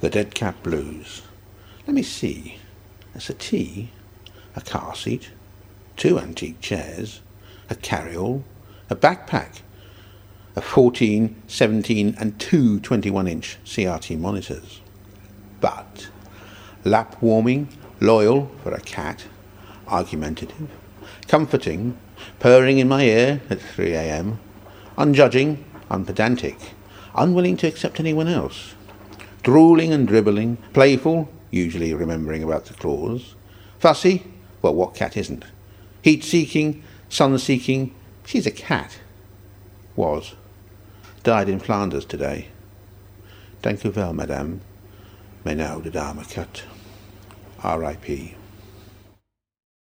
The Dead Cat Blues. Let me see. A settee, a car seat, 2 antique chairs, a carryall, a backpack, a 14, 17 and 2 21-inch CRT monitors. But lap warming, loyal for a cat, argumentative, comforting, purring in my ear at 3 a.m, unjudging, unpedantic, unwilling to accept anyone else, drooling and dribbling, playful, usually remembering about the claws, fussy, well, what cat isn't, heat-seeking, sun-seeking, she's a cat, was, died in Flanders today. Dank u wel, madame. Menau de dame kat. R.I.P.